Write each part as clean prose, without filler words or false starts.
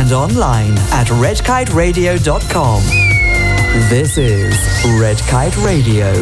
and online at redkiteradio.com. This is Red Kite Radio.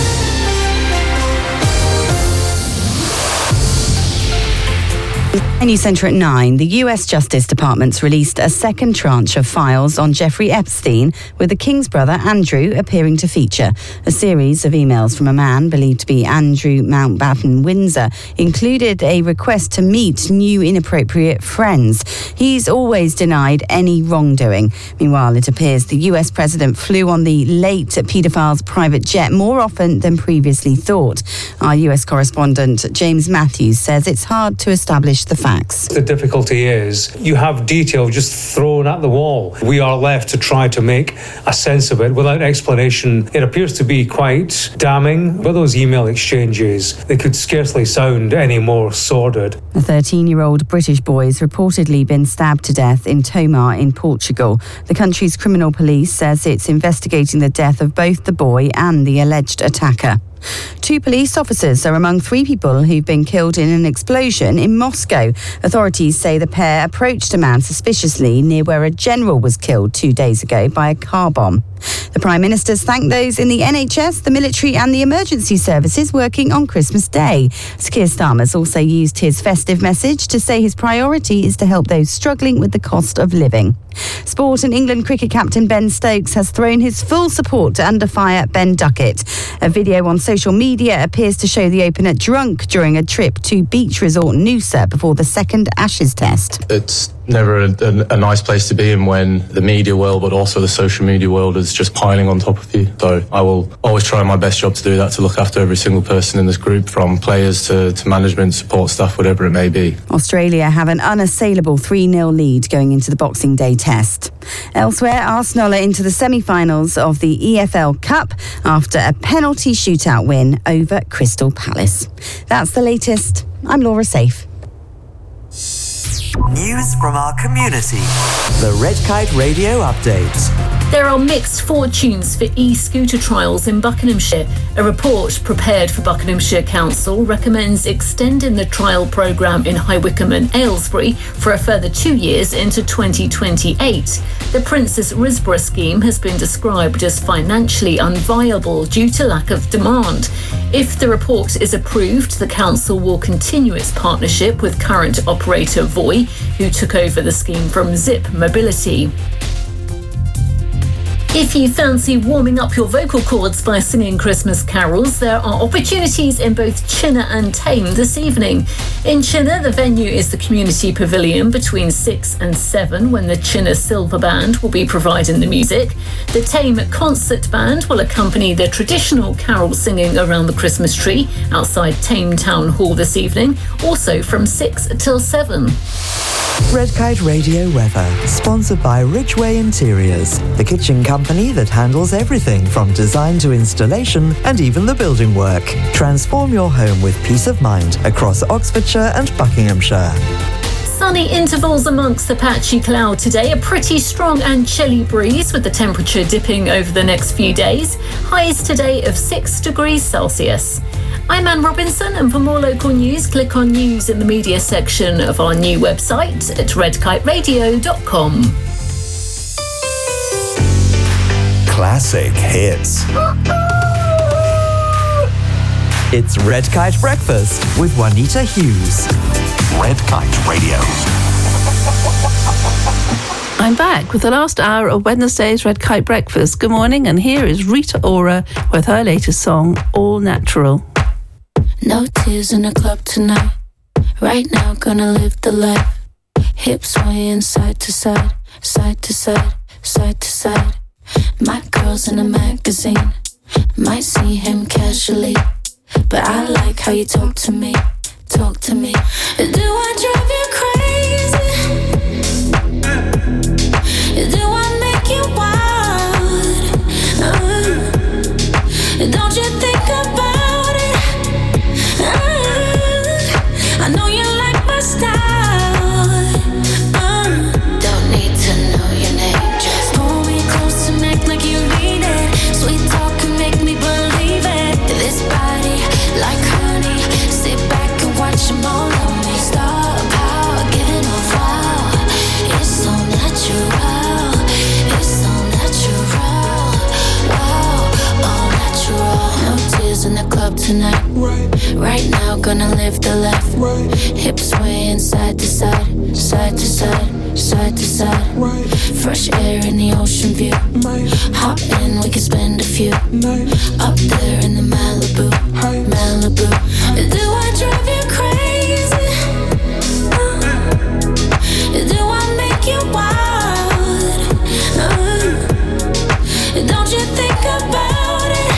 News Centre at 9. The US Justice Department's released a second tranche of files on Jeffrey Epstein, with the King's brother Andrew appearing to feature. A series of emails from a man believed to be Andrew Mountbatten Windsor included a request to meet new inappropriate friends. He's always denied any wrongdoing. Meanwhile, it appears the US president flew on the late paedophile's private jet more often than previously thought. Our US correspondent James Matthews says it's hard to establish the facts. The difficulty is you have detail just thrown at the wall. We are left to try to make a sense of it without explanation. It appears to be quite damning, but those email exchanges, they could scarcely sound any more sordid. A 13-year-old British boy has reportedly been stabbed to death in Tomar in Portugal. The country's criminal police says it's investigating the death of both the boy and the alleged attacker. 2 police officers are among 3 people who've been killed in an explosion in Moscow. Authorities say the pair approached a man suspiciously near where a general was killed 2 days ago by a car bomb. The Prime Minister's thanked those in the NHS, the military and the emergency services working on Christmas Day. Keir Starmer's also used his festive message to say his priority is to help those struggling with the cost of living. Sport and England cricket captain Ben Stokes has thrown his full support to under-fire Ben Duckett. A video on social media appears to show the opener drunk during a trip to beach resort Noosa before the second Ashes test. It's never a nice place to be in when the media world, but also the social media world, is just piling on top of you. So I will always try my best job to do that, to look after every single person in this group, from players to management, support staff, whatever it may be. Australia have an unassailable 3-0 lead going into the Boxing Day test. Elsewhere, Arsenal are into the semi-finals of the EFL Cup after a penalty shootout win over Crystal Palace. That's the latest. I'm Laura Safe. News from our community. The Red Kite Radio Update. There are mixed fortunes for e-scooter trials in Buckinghamshire. A report prepared for Buckinghamshire Council recommends extending the trial programme in High Wycombe and Aylesbury for a further 2 years into 2028. The Princess Risborough scheme has been described as financially unviable due to lack of demand. If the report is approved, the council will continue its partnership with current operator Voi, who took over the scheme from Zip Mobility. If you fancy warming up your vocal cords by singing Christmas carols, there are opportunities in both Chinner and Tame this evening. In Chinner, the venue is the Community Pavilion between 6 and 7, when the Chinner Silver Band will be providing the music. The Tame Concert Band will accompany the traditional carol singing around the Christmas tree outside Tame Town Hall this evening, also from 6 till 7. Red Kite Radio weather, sponsored by Ridgeway Interiors, the kitchen company that handles everything from design to installation and even the building work. Transform your home with peace of mind across Oxfordshire and Buckinghamshire. Sunny intervals amongst the patchy cloud today, a pretty strong and chilly breeze with the temperature dipping over the next few days. Highs today of 6 degrees Celsius. I'm Anne Robinson, and for more local news, click on News in the Media section of our new website at redkiteradio.com. Classic hits. It's Red Kite Breakfast with Juanita Hughes. Red Kite Radio. I'm back with the last hour of Wednesday's Red Kite Breakfast. Good morning, and here is Rita Ora with her latest song, All Natural. No tears in the club tonight. Right now, gonna live the life. Hips swaying side to side, side to side, side to side. My girl's in a magazine. Might see him casually, but I like how you talk to me, talk to me. Do I drive you crazy? Do I make you wild? Don't you think about it? I know you like my style. Don't need to know your name. Just pull me close and act like you need it. Sweet talk can make me believe it. This body like honey. Sit back and watch them all on me. Start live the life. Hips swaying side to side, side to side, side to side. Fresh air in the ocean view. Hop in, we can spend a few. Up there in the Malibu, Malibu. Do I drive you crazy? Do I make you wild? Don't you think about it?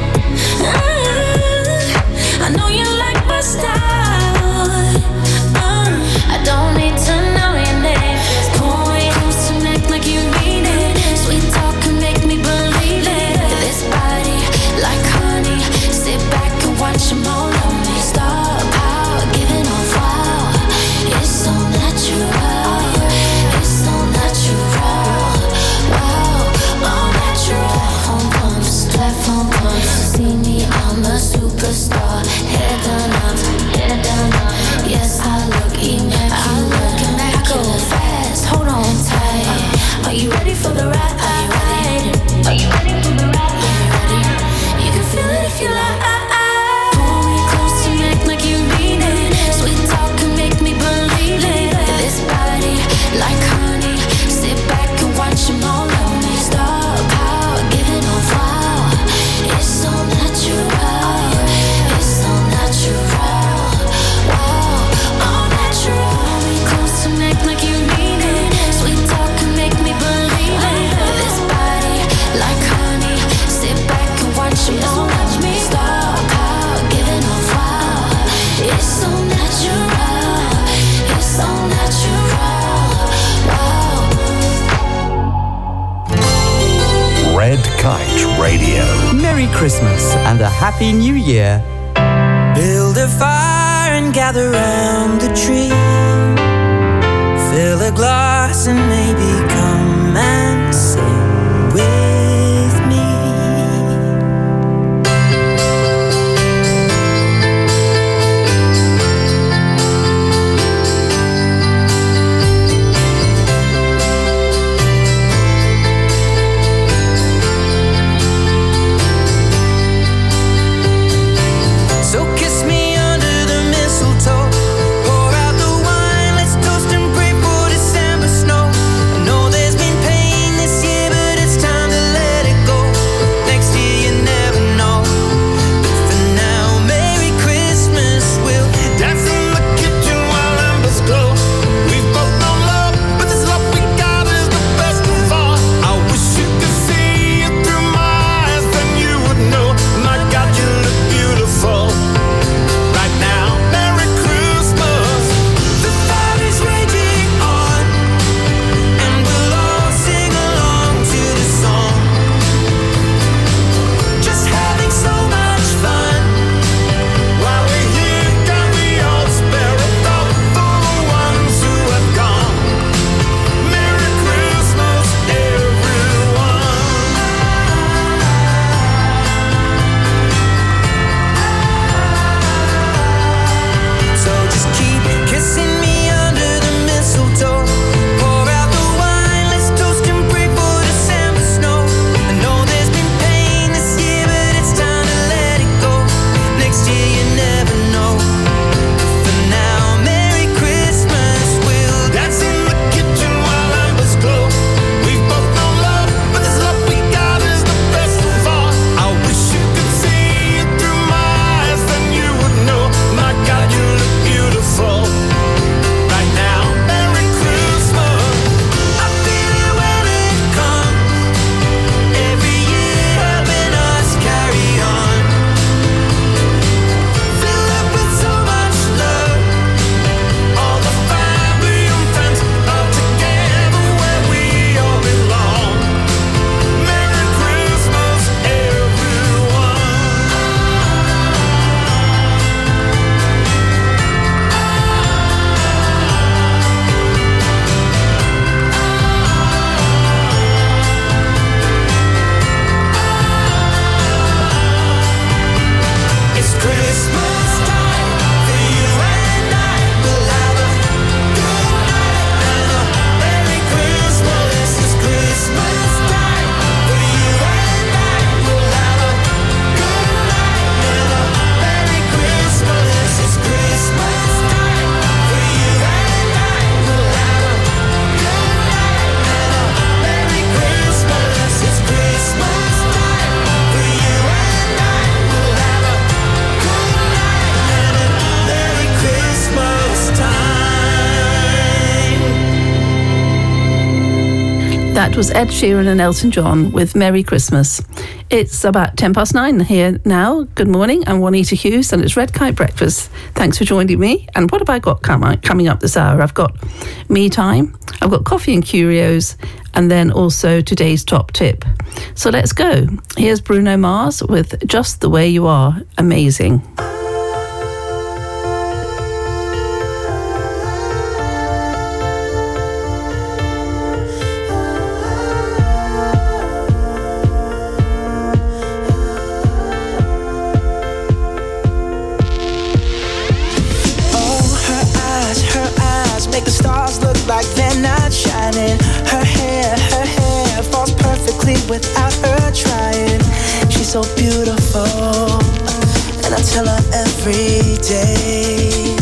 I know you like my style. I don't need to know your name. Just pull me close and act like you mean it. Sweet talk can make me believe it. This body like honey. Sit back and watch them all on me. Star power, giving off wow. It's so natural. It's so natural. Wow, all natural. Platform pumps. See me, I'm a superstar. Head down up, head down up. Yes, I look immaculate. I go fast, hold on tight. Are you ready for the ride? Are you ready for the ride? Are you ready? You can feel it if you like. Pull me close and act like you mean it. Sweet talk can make me believe it. This body like honey. Sit back and watch them all on me. Star power, giving off wow. It's so natural. It's so natural. Wow, all natural. Pull me close and act like you mean it. Sweet talk can make me believe it. This body like honey. Sit back and watch them all on me. Star power, giving off wow. It's so natural. It's so natural. Wow. Red Kite Radio. Merry Christmas and a Happy New Year. Build a fire and gather round the tree. Fill a glass and maybe come and sing with me. So kiss me under the mistletoe. Pour out the wine, let's toast and pray for December snow. I know That was Ed Sheeran and Elton John with Merry Christmas. It's about 9:10 here now. Good morning, I'm Juanita Hughes and it's Red Kite Breakfast. Thanks for joining me. And what have I got coming up this hour? I've got me time, I've got coffee and curios, and then also today's top tip. So let's go. Here's Bruno Mars with Just the Way You Are. Amazing. Make the stars look like they're not shining. Her hair falls perfectly without her trying. She's so beautiful, and I tell her every day.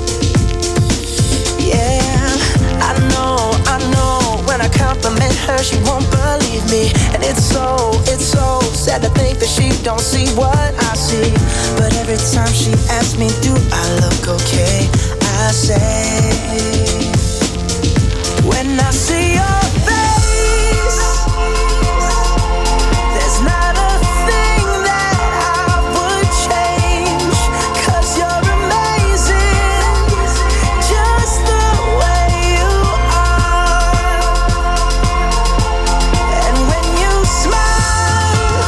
Yeah, I know, when I compliment her, she won't believe me. And it's so sad to think that she don't see what I see. But every time she asks me, do I look okay? I say, when I see your face, there's not a thing that I would change, 'cause you're amazing, just the way you are. And when you smile,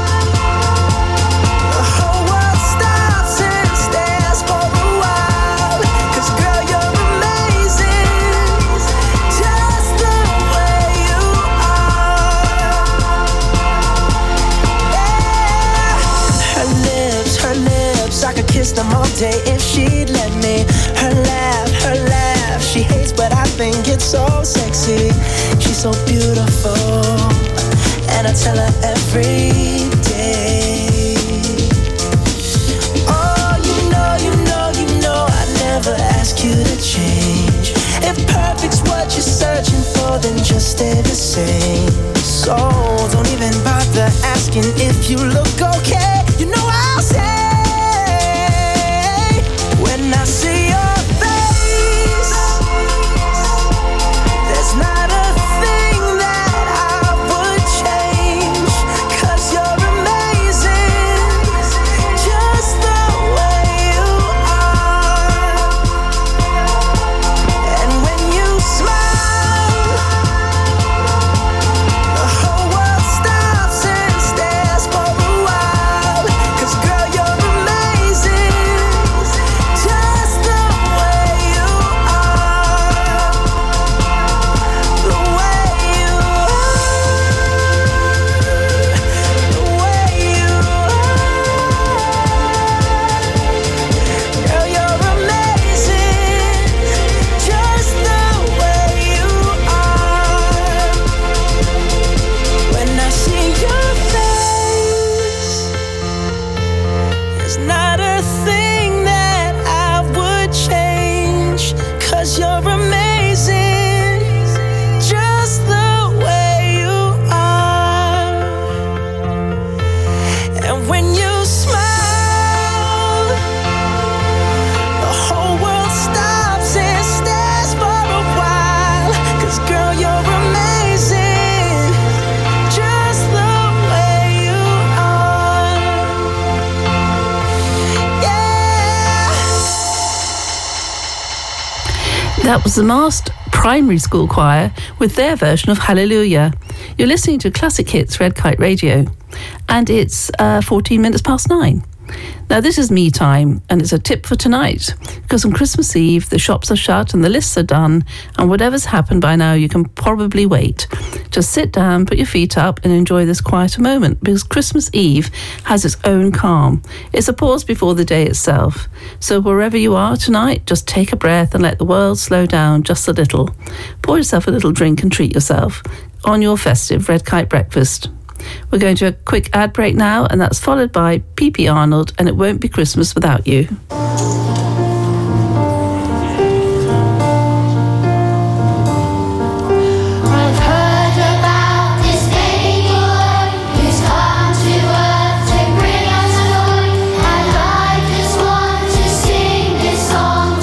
the whole world stops and stares for a while. 'Cause girl, you're amazing, just the way you are. Yeah. Her lips, I could kiss them all day if she'd let me. Her laugh, she hates, but I think it's so sexy. She's so beautiful, and I tell her every day. Oh, you know, I never ask you to change. If perfect's what you're searching for, then just stay the same. So don't even bother asking if you look okay. You know I'll say, when I see your face, there's not a thing that I would change, 'cause you're amazing, just the way you are. And when you smile, the whole world stops and stares for a while. 'Cause girl, you're amazing, just the way you are. The way you are. The way you are. Girl, you're amazing, just the way you are. When I see your face, there's not a thing that I would change, 'cause you're amazing, just the way you are. And when you smile, the whole world stops and stares for a while. 'Cause girl, you're amazing, just the way you are. Yeah. That was the Mast Primary School Choir with their version of Hallelujah. You're listening to Classic Hits Red Kite Radio, and it's 14 minutes past 9. Now this is me time, and it's a tip for tonight, because on Christmas Eve the shops are shut and the lists are done, and whatever's happened by now you can probably wait. Just sit down, put your feet up and enjoy this quieter moment, because Christmas Eve has its own calm. It's a pause before the day itself. So wherever you are tonight, just take a breath and let the world slow down just a little. Pour yourself a little drink and treat yourself on your festive Red Kite Breakfast. We're going to a quick ad break now, and that's followed by P.P. Arnold and It Won't Be Christmas Without You.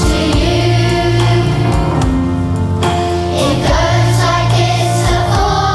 It goes like it's a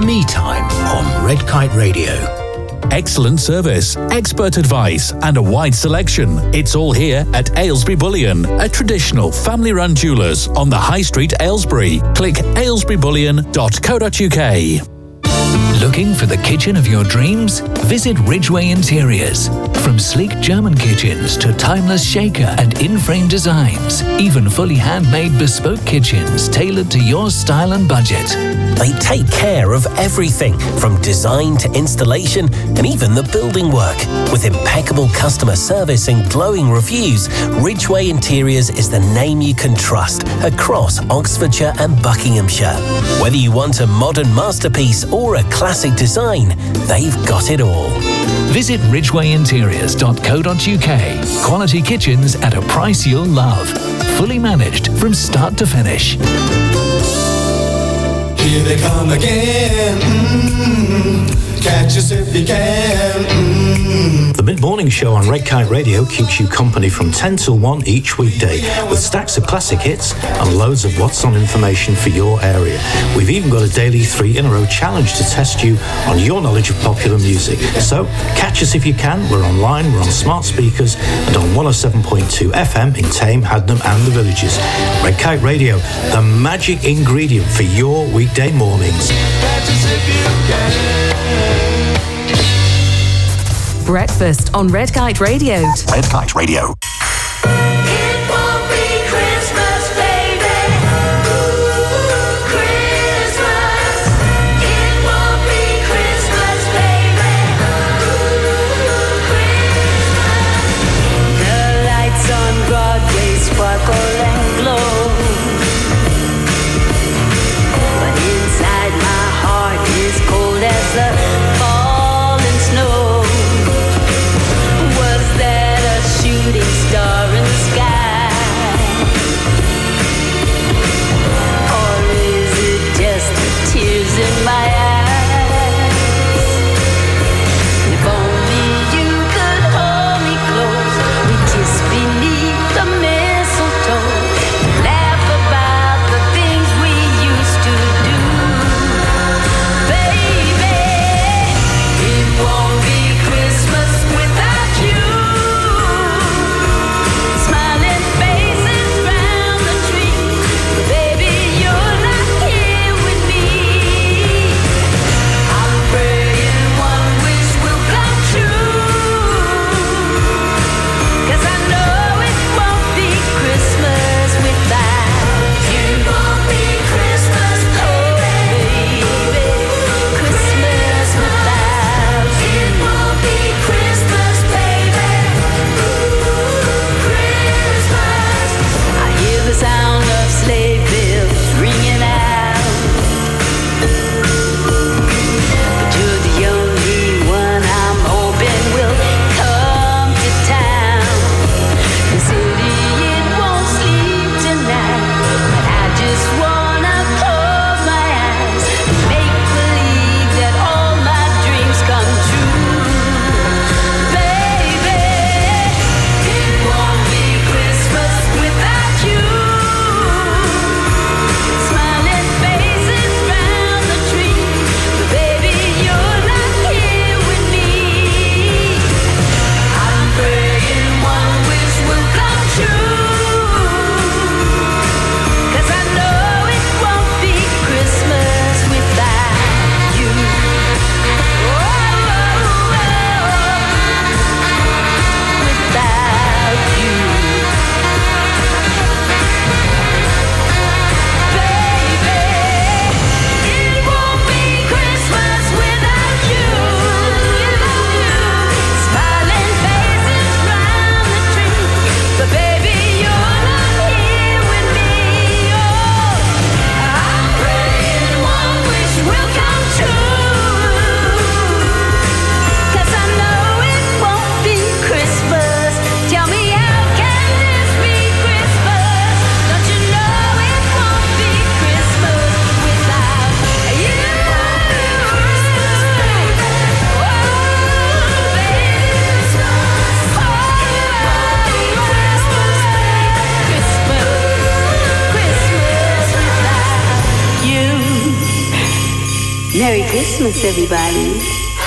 Me Time on Red Kite Radio. Excellent service, expert advice and a wide selection. It's all here at Aylesbury Bullion, a traditional family-run jewellers on the High Street, Aylesbury. Click aylesburyBullion.co.uk. Looking for the kitchen of your dreams? Visit Ridgeway Interiors. From sleek German kitchens to timeless shaker and in-frame designs, even fully handmade bespoke kitchens tailored to your style and budget. They take care of everything, from design to installation and even the building work. With impeccable customer service and glowing reviews, Ridgeway Interiors is the name you can trust across Oxfordshire and Buckinghamshire. Whether you want a modern masterpiece or a classic design, they've got it all. Visit ridgwayinteriors.co.uk. Quality kitchens at a price you'll love. Fully managed from start to finish. Here they come again. Catch us if you can. The Mid-Morning Show on Red Kite Radio keeps you company from 10 till 1 each weekday, with stacks of classic hits and loads of what's on information for your area. We've even got a daily 3-in-a-row challenge to test you on your knowledge of popular music. So catch us if you can. We're online, we're on smart speakers and on 107.2 FM in Tame, Hadnam and the Villages. Red Kite Radio, the magic ingredient for your weekday mornings. Catch us if you can. Breakfast on Red Kite Radio. Red Kite Radio. Merry Christmas, everybody.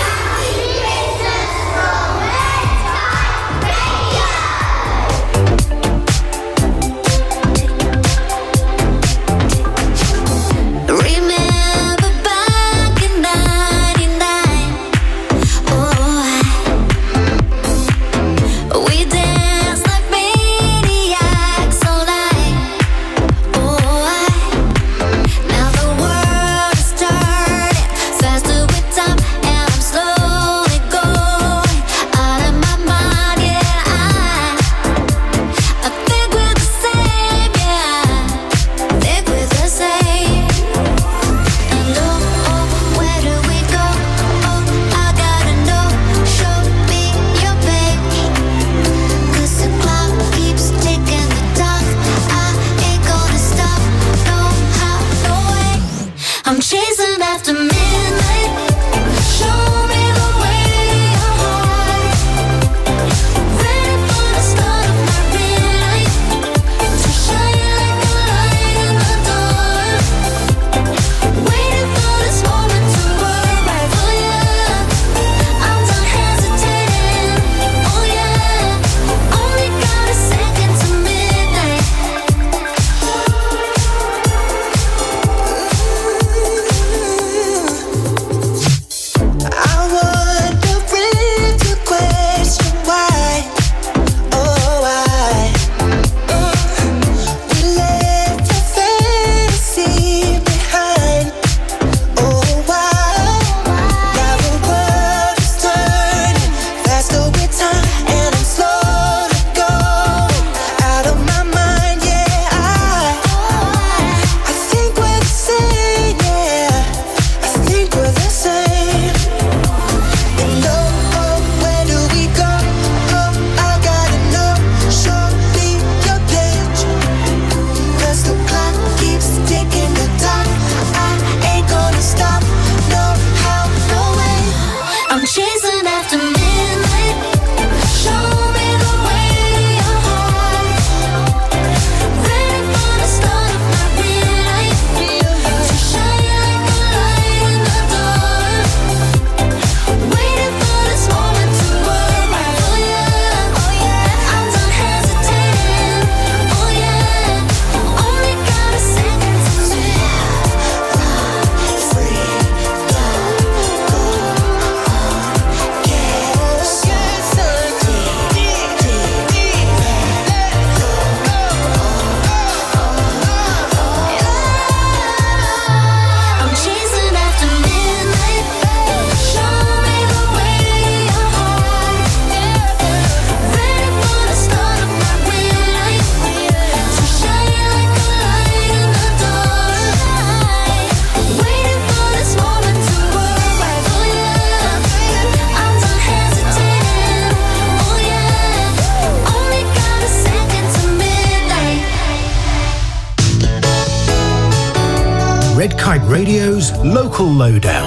Red Kite Radio's Local Lowdown.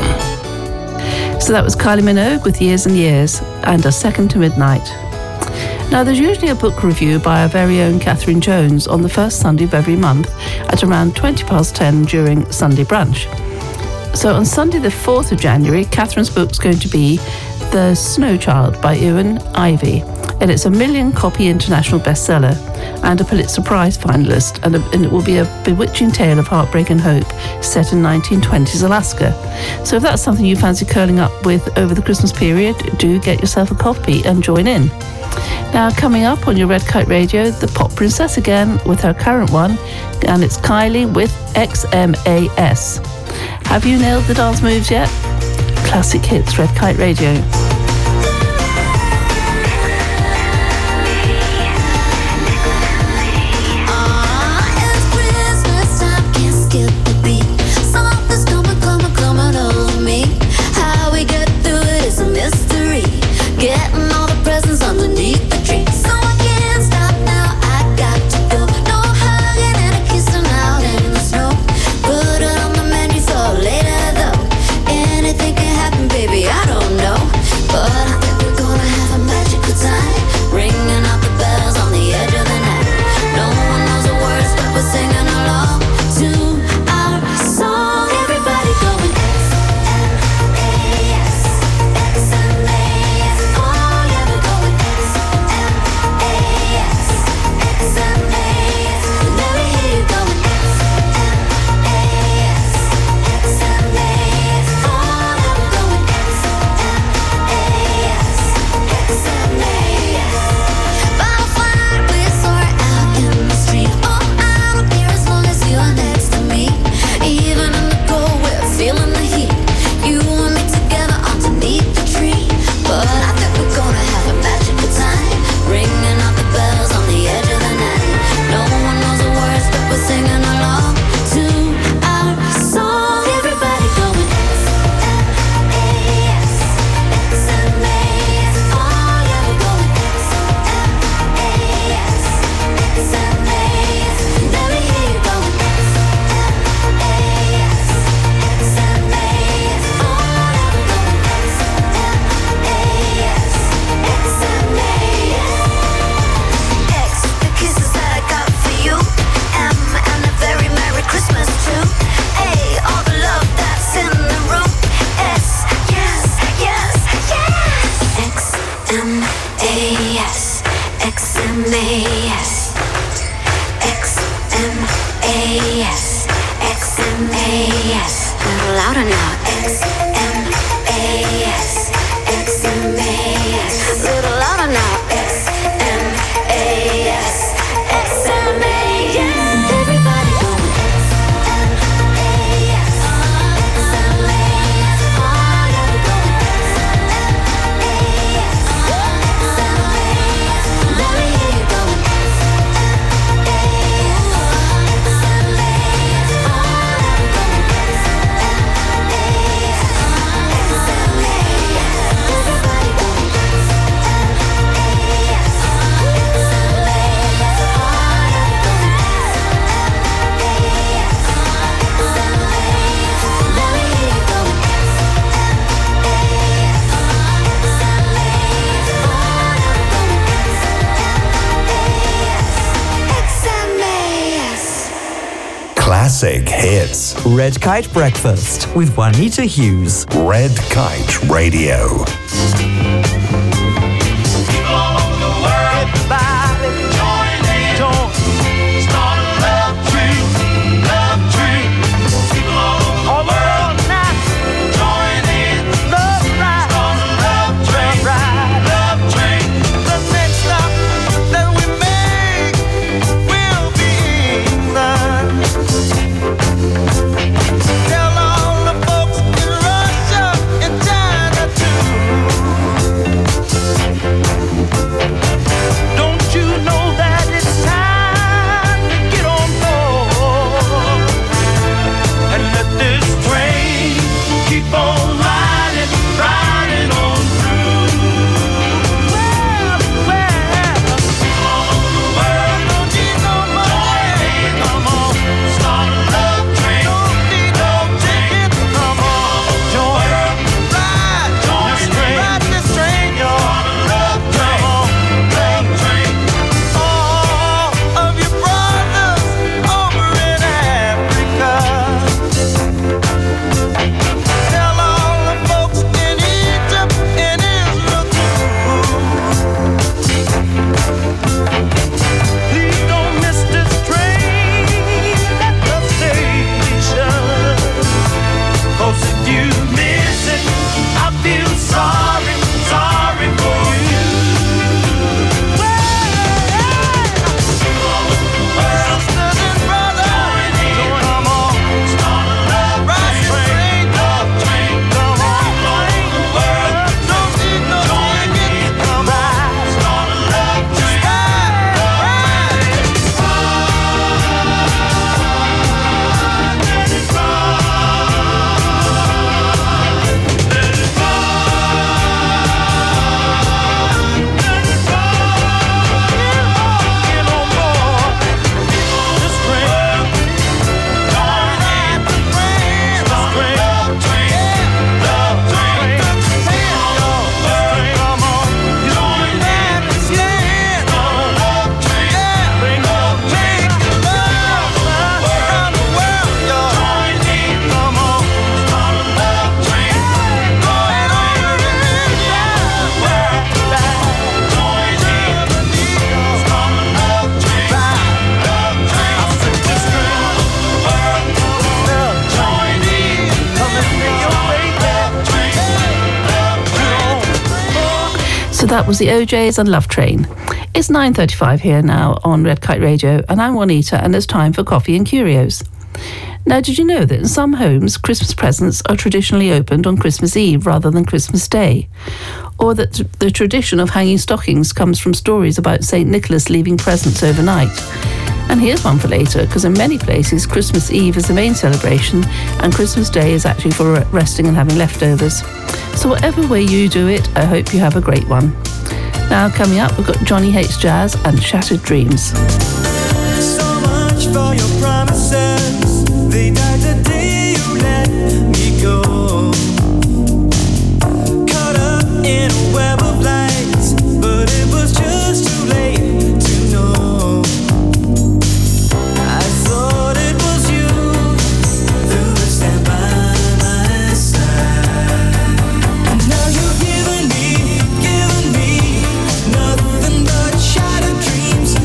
So that was Kylie Minogue with Years and Years and A Second to Midnight. Now, there's usually a book review by our very own Catherine Jones on the first Sunday of every month at around 10:20 during Sunday brunch. So on Sunday the 4th of January, Catherine's book's going to be The Snow Child by Ewan Ivey. And it's a 1 million copy international bestseller and a Pulitzer Prize finalist, and it will be a bewitching tale of heartbreak and hope set in 1920s Alaska. So if that's something you fancy curling up with over the Christmas period, do get yourself a copy and join in. Now, coming up on your Red Kite Radio, the Pop Princess again with her current one, and it's Kylie with XMAS. Have you nailed the dance moves yet? Classic Hits, Red Kite Radio. Later though, anything can happen, baby, I don't know. XMAS. XMAS. XMAS. A little louder now. XMAS. XMAS. A little louder now. XMAS. XMAS. Everybody going XMAS. XMAS. All of you going XMAS. XMAS. Let me hear you going XMAS. XMAS. All of you going XMAS. Everybody going Classic hits. Red Kite Breakfast with Juanita Hughes. Red Kite Radio. So that was the OJs and Love Train. It's 9:35 here now on Red Kite Radio, and I'm Juanita, and it's time for Coffee and Curios. Now, did you know that in some homes, Christmas presents are traditionally opened on Christmas Eve rather than Christmas Day? Or that the tradition of hanging stockings comes from stories about St. Nicholas leaving presents overnight? And here's one for later, because in many places, Christmas Eve is the main celebration, and Christmas Day is actually for resting and having leftovers. So whatever way you do it, I hope you have a great one. Now, coming up, we've got Johnny Hates Jazz and Shattered Dreams. So much for your promises. They died the day you let me go. Caught up in a web of lights, but it was just too late to know. I thought it was you who would stand by my side. And now you've given me nothing but shattered dreams.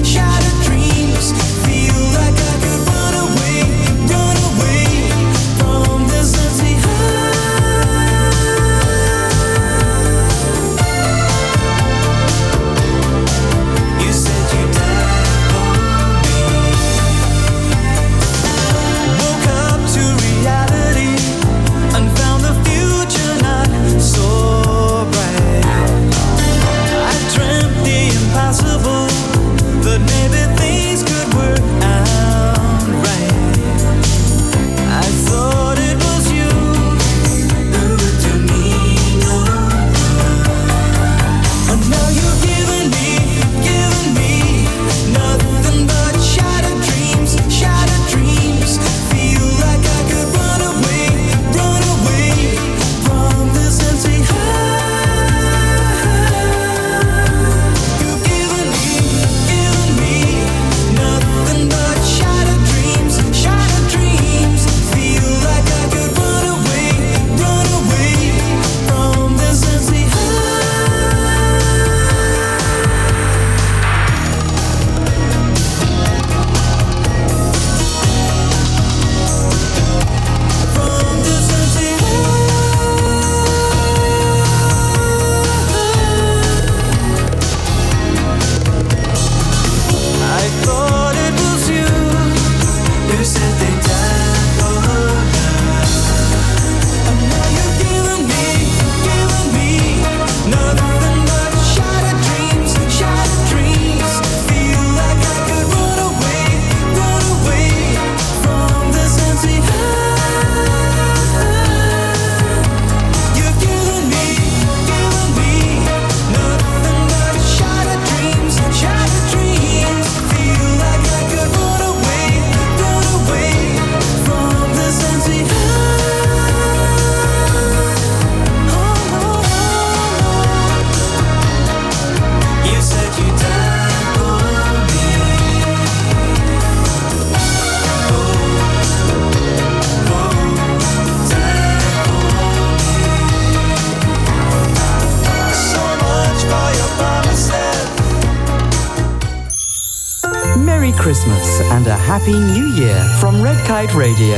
Christmas and a Happy New Year from Red Kite Radio.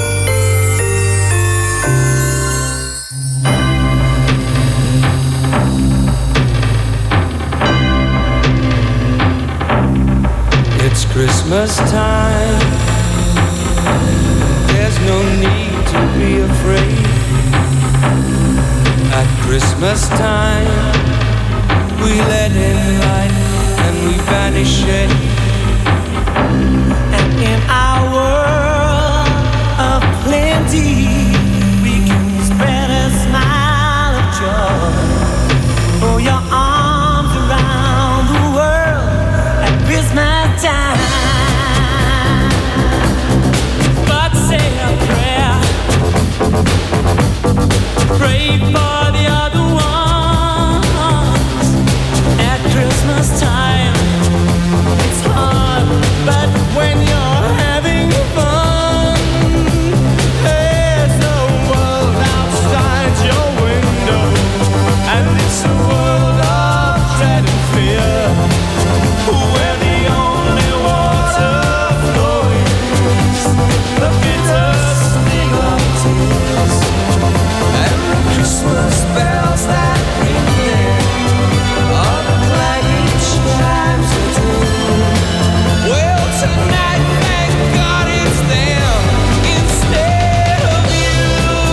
It's Christmas time. There's no need to be afraid. At Christmas time, we let in light and we banish shade. And in our world of plenty, we can spread a smile of joy. Throw your arms around the world at Christmas time. But say a prayer, pray for the other ones. At Christmas time, it's hard, but when you're having fun, there's a world outside your window, and it's a world of dread and fear, where the only water flowing is the bitter sting of tears, and the Christmas bells that ring there are the clanging chimes of doom. Well, tonight, thank God it's them instead of you.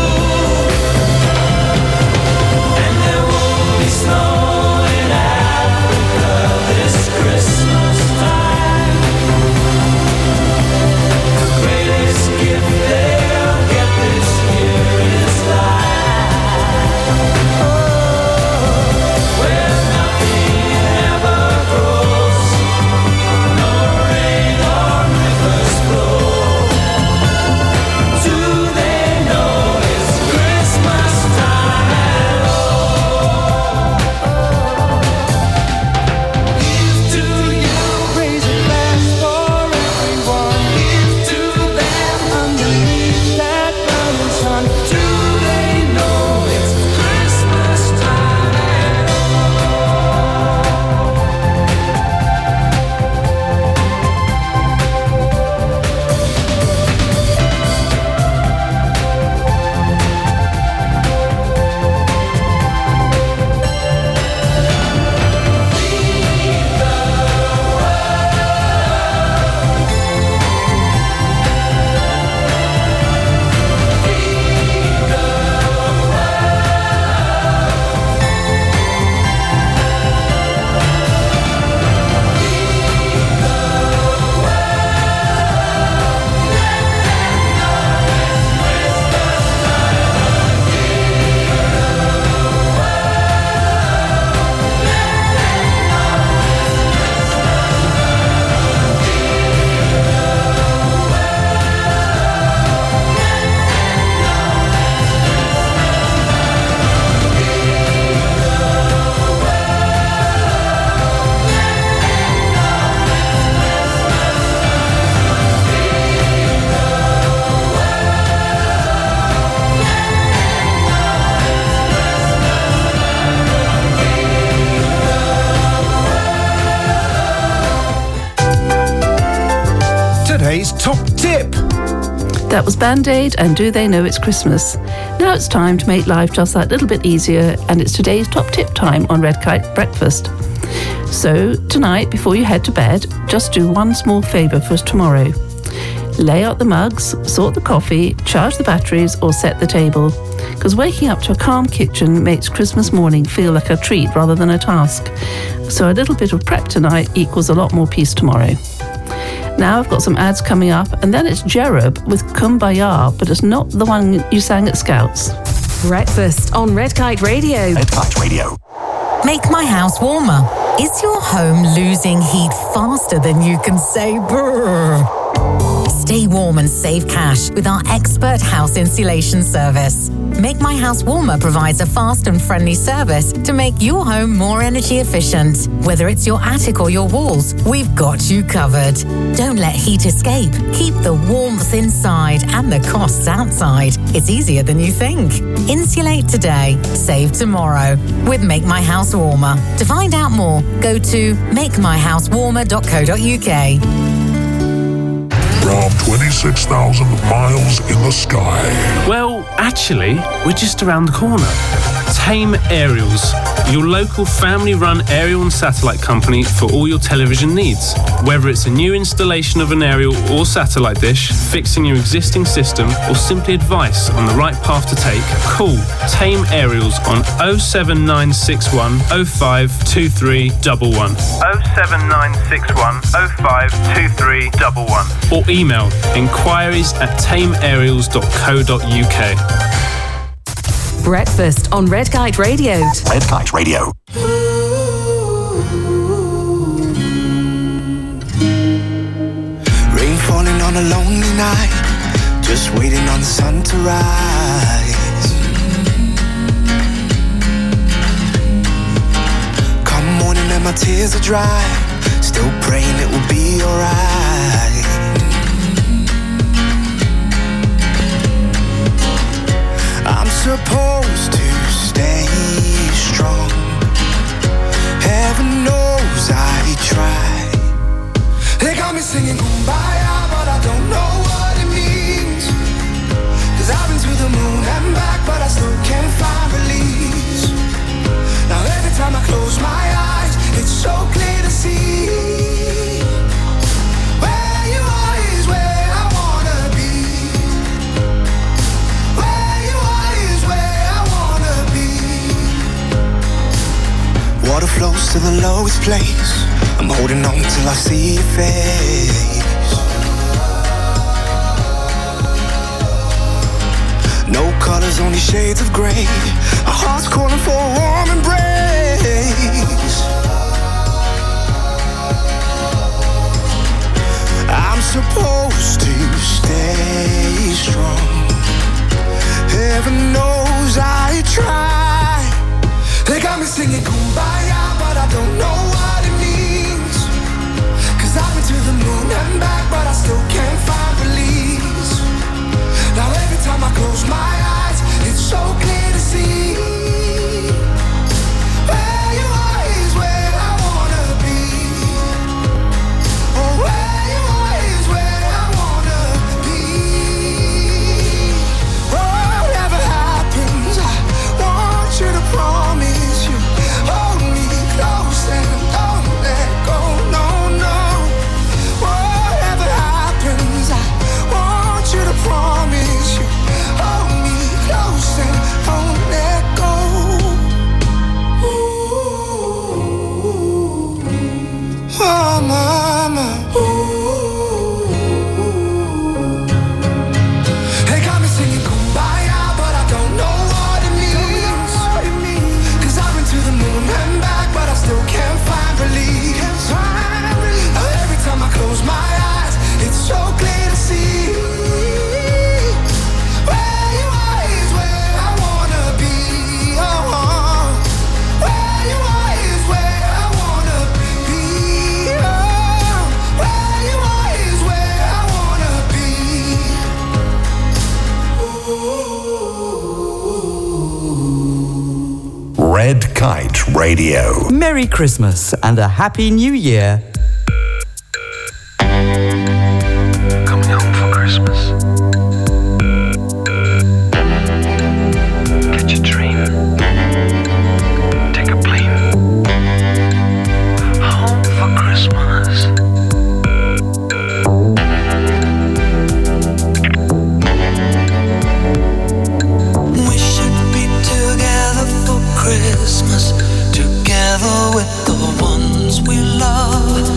And there won't be snow in Africa this Christmas time. The greatest gift they'll get this year is life. Where nothing ever grows, no rain or rivers flow. Do they know it's Christmas time at all? Here's to you, raising glass for everyone. Here's to them underneath that burning sun. Do they know it's Christmas time at Today's top tip. That was Band-Aid and Do They Know It's Christmas. Now it's time to make life just that little bit easier, and it's today's top tip time on Red Kite Breakfast. So tonight, before you head to bed, just do one small favour for tomorrow. Lay out the mugs, sort the coffee, charge the batteries or set the table. Because waking up to a calm kitchen makes Christmas morning feel like a treat rather than a task. So a little bit of prep tonight equals a lot more peace tomorrow. Now I've got some ads coming up, and then it's Jerub with Kumbaya, but it's not the one you sang at Scouts. Breakfast on Red Kite Radio. Red Kite Radio. Make my house warmer. Is your home losing heat faster than you can say brrr? Stay warm and save cash with our expert house insulation service. Make My House Warmer provides a fast and friendly service to make your home more energy efficient. Whether it's your attic or your walls, we've got you covered. Don't let heat escape. Keep the warmth inside and the costs outside. It's easier than you think. Insulate today, save tomorrow with Make My House Warmer. To find out more, go to makemyhousewarmer.co.uk. from 26,000 miles in the sky. Well, actually, we're just around the corner. Tame Aerials, your local family-run aerial and satellite company for all your television needs. Whether it's a new installation of an aerial or satellite dish, fixing your existing system, or simply advice on the right path to take, call Tame Aerials on 07961 052311. 07961 052311. Or email inquiries@tameaerials.co.uk. Breakfast on Red Kite Radio. Red Kite Radio. Rain falling on a lonely night, just waiting on the sun to rise. Come morning and my tears are dry, still praying it will be alright. I'm supposed to stay strong. Heaven knows I try. They got me singing Kumbaya, but I don't know what it means. 'Cause I've been to the moon and back, but I still can't find release. Now every time I close my eyes, it's so clear to see. Where you are is where I wanna be. Where you are is where I wanna be. Water flows to the lowest place. I'm holding on till I see your face. No colors, only shades of gray. Our hearts calling for a warm embrace. I'm supposed to stay strong. Heaven knows I try. They got me singing Kumbaya, but I don't know what it means. 'Cause I've been to the moon and back, but I still can't find release. Now every time I close my eyes, it's so clear to see. Where you are is where I wanna be. Oh, where you are is where I wanna be. Whatever happens, I want you to promise you hold me close and don't let go. No, no. Whatever happens, I want you to promise you hold me close and don't let go. Ooh. Oh, mama. Ooh. They got me singing Kumbaya, but I don't know what it means. 'Cause I've been to the moon and back, but I still can't find relief. Every time I close my eyes, it's so clear to see. Where you are is where I wanna be. Oh, where you are is where I wanna be. Oh, where you are is where I wanna be. Red Kite Radio. Merry Christmas and a Happy New Year. Coming home for Christmas. Get your dream. Take a plane. Home for Christmas. We should be together for Christmas, together with the ones we love.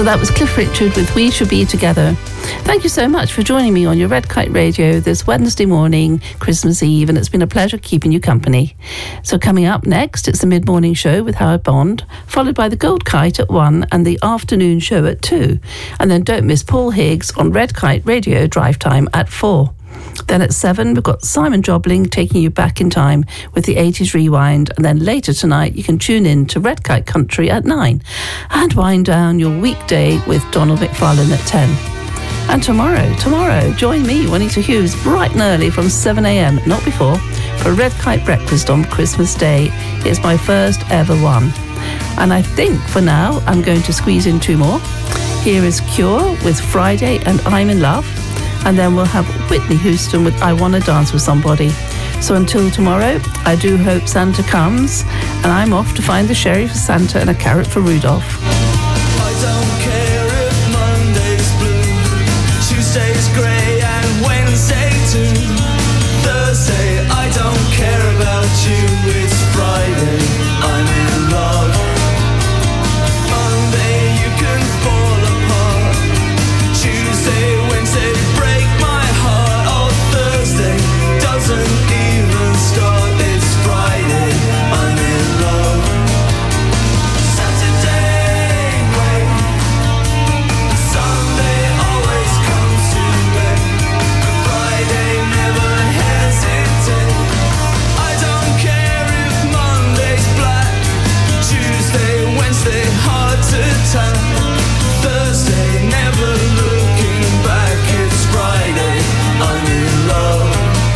So that was Cliff Richard with We Should Be Together. Thank you so much for joining me on your Red Kite Radio this Wednesday morning, Christmas Eve, and it's been a pleasure keeping you company. So coming up next, it's the mid-morning show with Howard Bond, followed by the Gold Kite at 1 and the afternoon show at 2. And then don't miss Paul Higgs on Red Kite Radio Drive Time at 4. Then at 7, we've got Simon Jobling taking you back in time with the 80s Rewind. And then later tonight, you can tune in to Red Kite Country at 9 and wind down your weekday with Donald McFarlane at 10. And tomorrow, join me, Juanita Hughes, bright and early from 7 a.m, not before, for Red Kite Breakfast on Christmas Day. It's my first ever one. And I think for now, I'm going to squeeze in 2 more. Here is Cure with Friday and I'm in Love. And then we'll have Whitney Houston with I Wanna Dance With Somebody. So until tomorrow, I do hope Santa comes, and I'm off to find the sherry for Santa and a carrot for Rudolph. I don't care if Monday's blue, Tuesday's grey and Wednesday too. Thursday, I don't care about you, it's Friday, I'm in love. Monday, you can fall apart. Tuesday, Wednesday, break my heart. Oh, Thursday doesn't even start, it's Friday, I'm in love. Saturday, wait. Sunday always comes too late. Friday, never hesitate. I don't care if Monday's black. Tuesday, Wednesday, hard to tell. Thursday, never looking back. It's Friday, I'm in love.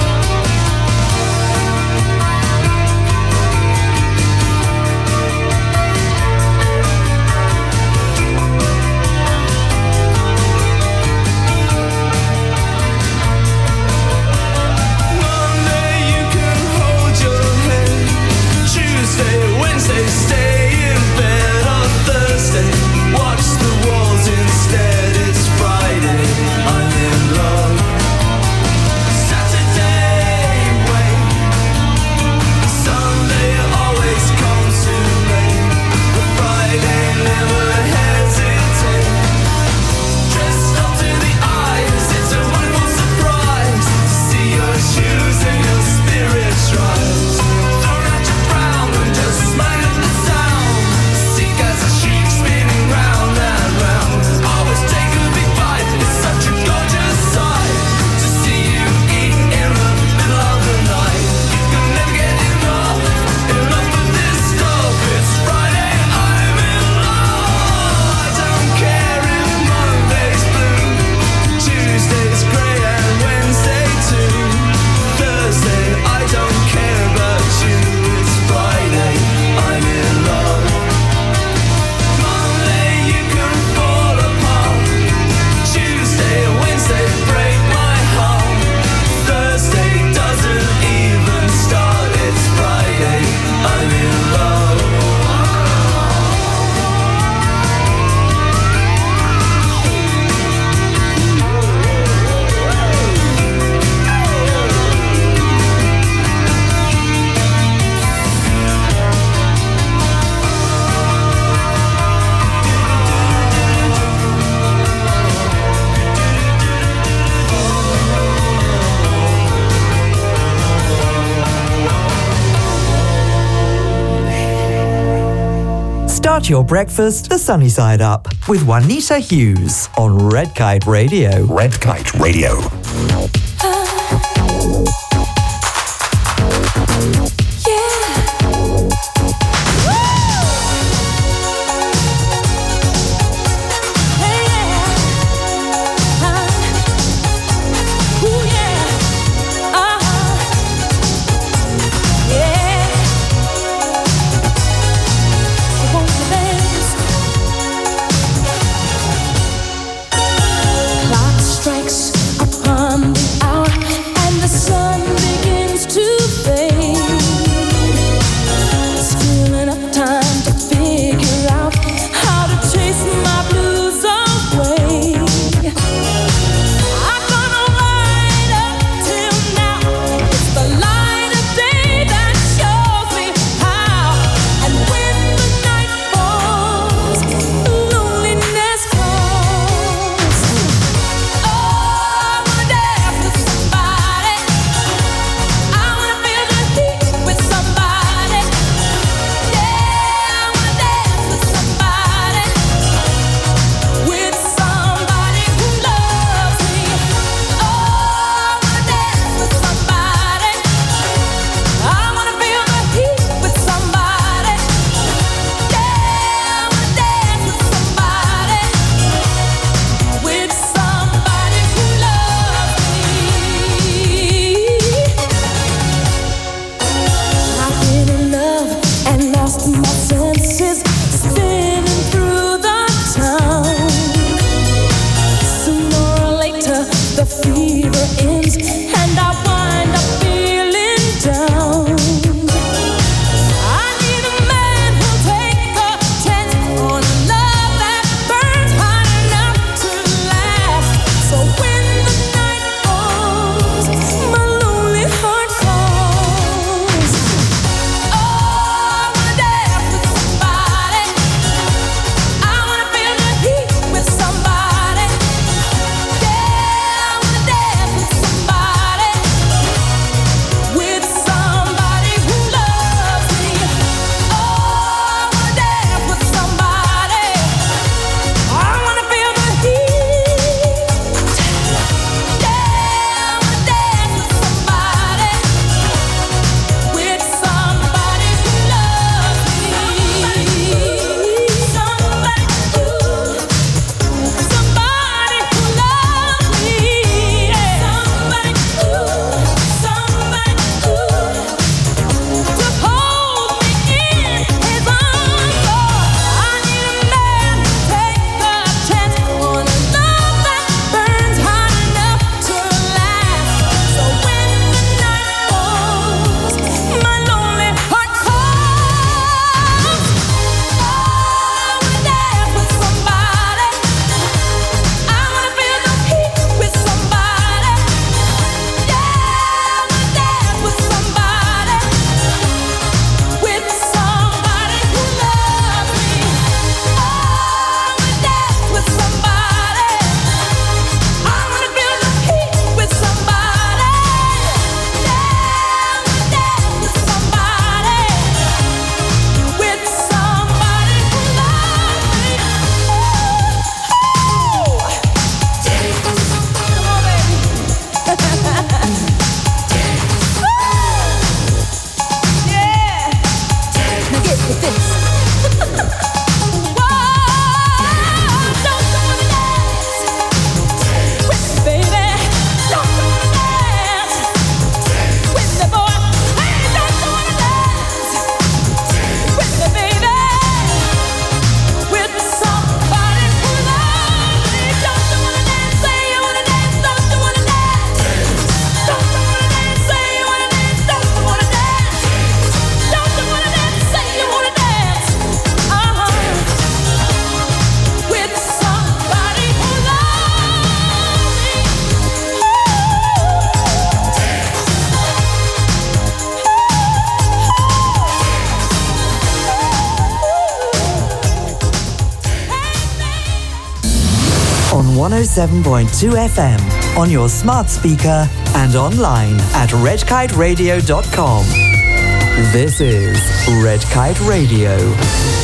Monday, you can hold your head. Tuesday, Wednesday, stay in bed. On Thursday, watch the walls instead. It's Friday, I'm in love. Saturday, wait. Sunday always comes too late. But Friday, never hesitate. Dressed up to the eyes, it's a wonderful surprise to see your shoes and your spirit trials. Throw out your frown and just smile at the sound. Sick as a sheep spinning round and round. Always take a big bite, it's such a gorgeous sight to see you eat in the middle of the night. You can never get enough of this stuff. It's Friday, I'm in love. I don't care if Monday's blue, Tuesday's grey and Wednesday too. Thursday, I don't care about you. It's Friday, I'm in love. Monday, you can fall apart. Tuesday, Wednesday, break my heart. Thursday doesn't even start. It's Friday, I'm in love. Start your breakfast the sunny side up with Juanita Hughes on Red Kite Radio. Red Kite Radio. Clock strikes upon the 107.2 FM on your smart speaker and online at redkiteradio.com. This is Red Kite Radio.